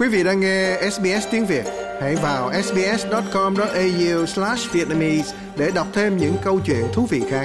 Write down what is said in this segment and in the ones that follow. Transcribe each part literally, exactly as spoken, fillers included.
Quý vị đang nghe ét bê ét tiếng Việt. Hãy vào ét bê ét chấm com chấm a u slash vietnamese để đọc thêm những câu chuyện thú vị khác.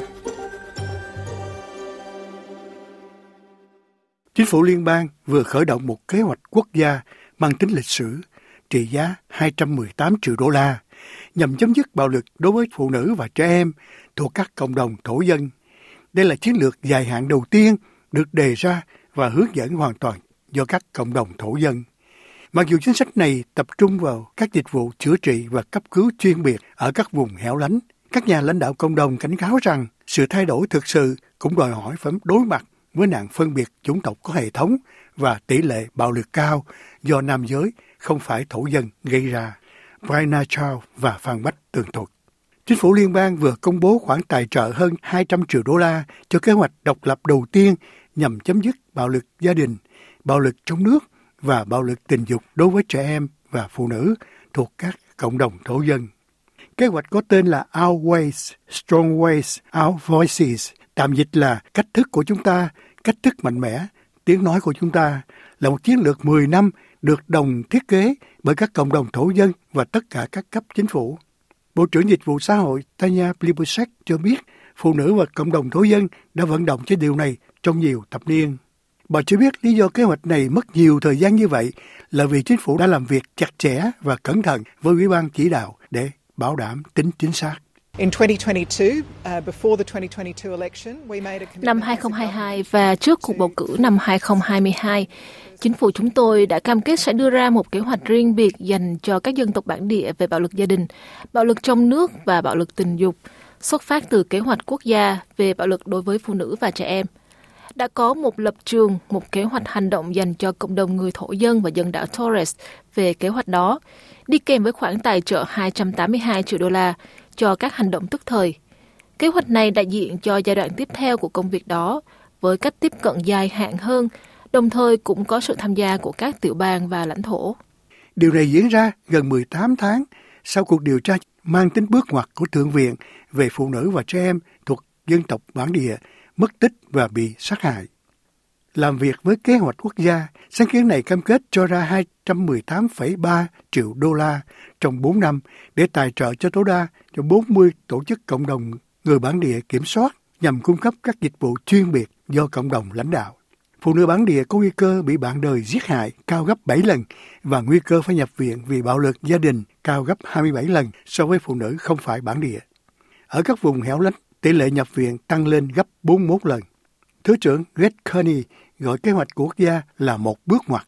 Chính phủ liên bang vừa khởi động một kế hoạch quốc gia mang tính lịch sử trị giá hai trăm mười tám triệu đô la nhằm chấm dứt bạo lực đối với phụ nữ và trẻ em thuộc các cộng đồng thổ dân. Đây là chiến lược dài hạn đầu tiên được đề ra và hướng dẫn hoàn toàn do các cộng đồng thổ dân. Mặc dù chính sách này tập trung vào các dịch vụ chữa trị và cấp cứu chuyên biệt ở các vùng hẻo lánh, các nhà lãnh đạo cộng đồng cảnh cáo rằng sự thay đổi thực sự cũng đòi hỏi phải đối mặt với nạn phân biệt chủng tộc có hệ thống và tỷ lệ bạo lực cao do nam giới không phải thổ dân gây ra. Brianna Charles và Phan Bách tường thuật. Chính phủ liên bang vừa công bố khoản tài trợ hơn hai trăm triệu đô la cho kế hoạch độc lập đầu tiên nhằm chấm dứt bạo lực gia đình, bạo lực trong nước và bạo lực tình dục đối với trẻ em và phụ nữ thuộc các cộng đồng thổ dân. Kế hoạch có tên là Our Ways, Strong Ways, Our Voices, tạm dịch là cách thức của chúng ta, cách thức mạnh mẽ, tiếng nói của chúng ta, là một chiến lược mười năm được đồng thiết kế bởi các cộng đồng thổ dân và tất cả các cấp chính phủ. Bộ trưởng Dịch vụ Xã hội Tanya Plibersek cho biết phụ nữ và cộng đồng thổ dân đã vận động cho điều này trong nhiều thập niên. Bà cho biết lý do kế hoạch này mất nhiều thời gian như vậy là vì chính phủ đã làm việc chặt chẽ và cẩn thận với Ủy ban chỉ đạo để bảo đảm tính chính xác. Năm hai không hai hai và trước cuộc bầu cử năm hai không hai hai, chính phủ chúng tôi đã cam kết sẽ đưa ra một kế hoạch riêng biệt dành cho các dân tộc bản địa về bạo lực gia đình, bạo lực trong nước và bạo lực tình dục, xuất phát từ kế hoạch quốc gia về bạo lực đối với phụ nữ và trẻ em. Đã có một lập trường, một kế hoạch hành động dành cho cộng đồng người thổ dân và dân đảo Torres về kế hoạch đó, đi kèm với khoản tài trợ hai trăm tám mươi hai triệu đô la cho các hành động tức thời. Kế hoạch này đại diện cho giai đoạn tiếp theo của công việc đó, với cách tiếp cận dài hạn hơn, đồng thời cũng có sự tham gia của các tiểu bang và lãnh thổ. Điều này diễn ra gần mười tám tháng sau cuộc điều tra mang tính bước ngoặt của Thượng viện về phụ nữ và trẻ em thuộc dân tộc bản địa mất tích và bị sát hại. Làm việc với kế hoạch quốc gia, sáng kiến này cam kết cho ra hai trăm mười tám phẩy ba triệu đô la trong bốn năm để tài trợ cho tối đa cho bốn mươi tổ chức cộng đồng người bản địa kiểm soát nhằm cung cấp các dịch vụ chuyên biệt do cộng đồng lãnh đạo. Phụ nữ bản địa có nguy cơ bị bạn đời giết hại cao gấp bảy lần và nguy cơ phải nhập viện vì bạo lực gia đình cao gấp hai mươi bảy lần so với phụ nữ không phải bản địa. Ở các vùng hẻo lánh, tỷ lệ nhập viện tăng lên gấp bốn mươi mốt lần. Thứ trưởng Greg Kearney gọi kế hoạch của quốc gia là một bước ngoặt.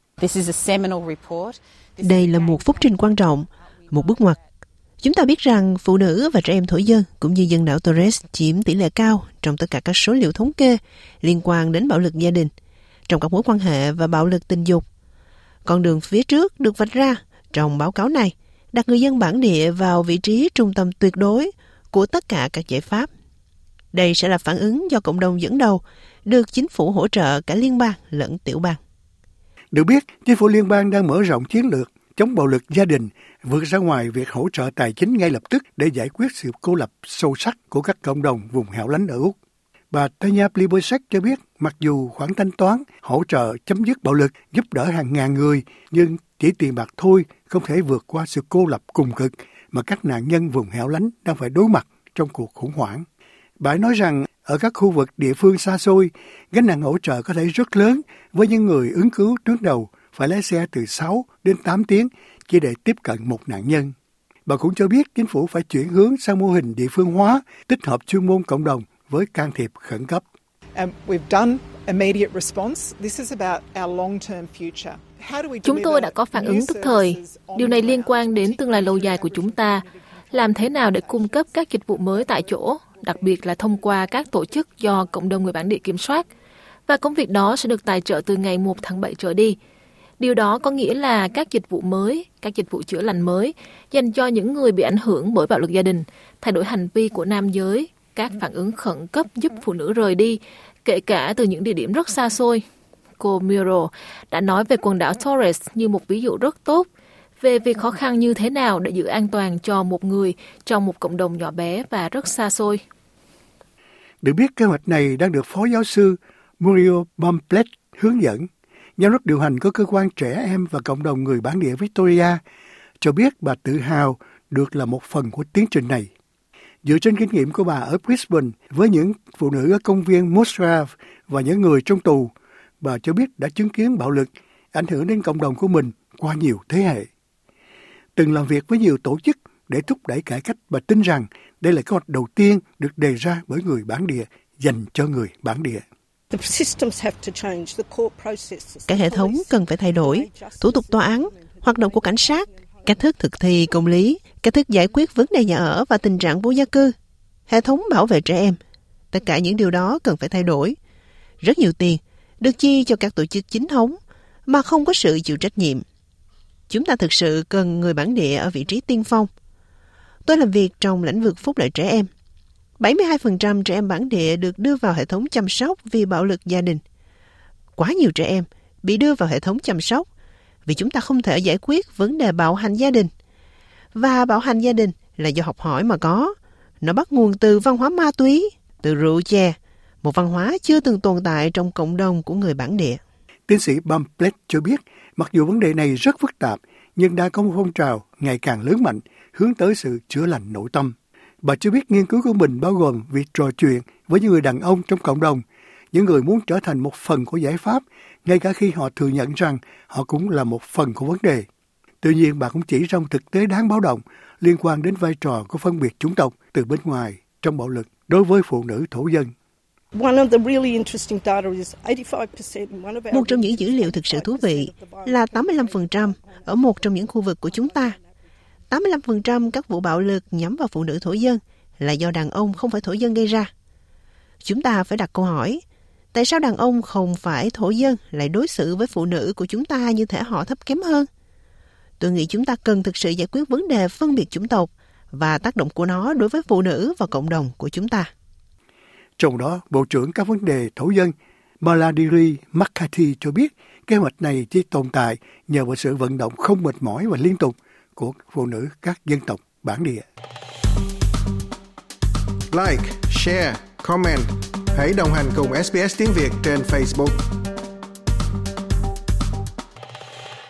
Đây là một phúc trình quan trọng, một bước ngoặt. Chúng ta biết rằng phụ nữ và trẻ em thổ dân cũng như dân đảo Torres chiếm tỷ lệ cao trong tất cả các số liệu thống kê liên quan đến bạo lực gia đình, trong các mối quan hệ và bạo lực tình dục. Con đường phía trước được vạch ra trong báo cáo này đặt người dân bản địa vào vị trí trung tâm tuyệt đối của tất cả các giải pháp. Đây sẽ là phản ứng do cộng đồng dẫn đầu, được chính phủ hỗ trợ cả liên bang lẫn tiểu bang. Được biết, chính phủ liên bang đang mở rộng chiến lược chống bạo lực gia đình, vượt ra ngoài việc hỗ trợ tài chính ngay lập tức để giải quyết sự cô lập sâu sắc của các cộng đồng vùng hẻo lánh ở Úc. Bà Tanya Plibersek cho biết, mặc dù khoản thanh toán hỗ trợ chấm dứt bạo lực giúp đỡ hàng ngàn người, nhưng chỉ tiền bạc thôi không thể vượt qua sự cô lập cùng cực mà các nạn nhân vùng hẻo lánh đang phải đối mặt trong cuộc khủng hoảng. Bà nói rằng ở các khu vực địa phương xa xôi, gánh nặng hỗ trợ có thể rất lớn với những người ứng cứu tuyến đầu phải lái xe từ sáu đến tám tiếng chỉ để tiếp cận một nạn nhân. Bà cũng cho biết chính phủ phải chuyển hướng sang mô hình địa phương hóa, tích hợp chuyên môn cộng đồng với can thiệp khẩn cấp. Chúng tôi đã có phản ứng tức thời. Điều này liên quan đến tương lai lâu dài của chúng ta. Làm thế nào để cung cấp các dịch vụ mới tại chỗ, đặc biệt là thông qua các tổ chức do cộng đồng người bản địa kiểm soát. Và công việc đó sẽ được tài trợ từ ngày một tháng bảy trở đi. Điều đó có nghĩa là các dịch vụ mới, các dịch vụ chữa lành mới dành cho những người bị ảnh hưởng bởi bạo lực gia đình, thay đổi hành vi của nam giới, các phản ứng khẩn cấp giúp phụ nữ rời đi, kể cả từ những địa điểm rất xa xôi. Cô Miro đã nói về quần đảo Torres như một ví dụ rất tốt về việc khó khăn như thế nào để giữ an toàn cho một người trong một cộng đồng nhỏ bé và rất xa xôi. Được biết kế hoạch này đang được Phó Giáo sư Muriel Baumplett hướng dẫn. Giám đốc điều hành của cơ quan trẻ em và cộng đồng người bản địa Victoria cho biết bà tự hào được là một phần của tiến trình này. Dựa trên kinh nghiệm của bà ở Brisbane với những phụ nữ ở công viên Musgrave và những người trong tù, bà cho biết đã chứng kiến bạo lực ảnh hưởng đến cộng đồng của mình qua nhiều thế hệ. Từng làm việc với nhiều tổ chức để thúc đẩy cải cách và tin rằng đây là kế hoạch đầu tiên được đề ra bởi người bản địa dành cho người bản địa. Cả hệ thống cần phải thay đổi, thủ tục tòa án, hoạt động của cảnh sát, cách thức thực thi công lý, cách thức giải quyết vấn đề nhà ở và tình trạng vô gia cư, hệ thống bảo vệ trẻ em. Tất cả những điều đó cần phải thay đổi. Rất nhiều tiền được chi cho các tổ chức chính thống mà không có sự chịu trách nhiệm. Chúng ta thực sự cần người bản địa ở vị trí tiên phong. Tôi làm việc trong lĩnh vực phúc lợi trẻ em. bảy mươi hai phần trăm trẻ em bản địa được đưa vào hệ thống chăm sóc vì bạo lực gia đình. Quá nhiều trẻ em bị đưa vào hệ thống chăm sóc vì chúng ta không thể giải quyết vấn đề bạo hành gia đình. Và bạo hành gia đình là do học hỏi mà có. Nó bắt nguồn từ văn hóa ma túy, từ rượu chè, một văn hóa chưa từng tồn tại trong cộng đồng của người bản địa. Tiến sĩ Bumplett cho biết, mặc dù vấn đề này rất phức tạp, nhưng đã có một phong trào ngày càng lớn mạnh hướng tới sự chữa lành nội tâm. Bà cho biết nghiên cứu của mình bao gồm việc trò chuyện với những người đàn ông trong cộng đồng, những người muốn trở thành một phần của giải pháp, ngay cả khi họ thừa nhận rằng họ cũng là một phần của vấn đề. Tuy nhiên, bà cũng chỉ ra một thực tế đáng báo động liên quan đến vai trò của phân biệt chủng tộc từ bên ngoài trong bạo lực đối với phụ nữ thổ dân. Một trong những dữ liệu thực sự thú vị là tám mươi lăm phần trăm ở một trong những khu vực của chúng ta. tám mươi lăm phần trăm các vụ bạo lực nhắm vào phụ nữ thổ dân là do đàn ông không phải thổ dân gây ra. Chúng ta phải đặt câu hỏi, tại sao đàn ông không phải thổ dân lại đối xử với phụ nữ của chúng ta như thể họ thấp kém hơn? Tôi nghĩ chúng ta cần thực sự giải quyết vấn đề phân biệt chủng tộc và tác động của nó đối với phụ nữ và cộng đồng của chúng ta. Trong đó, Bộ trưởng các vấn đề thổ dân Maladiri McCarthy cho biết kế hoạch này chỉ tồn tại nhờ vào sự vận động không mệt mỏi và liên tục của phụ nữ các dân tộc bản địa. Like, share, comment. Hãy đồng hành cùng ét bê ét Tiếng Việt trên Facebook.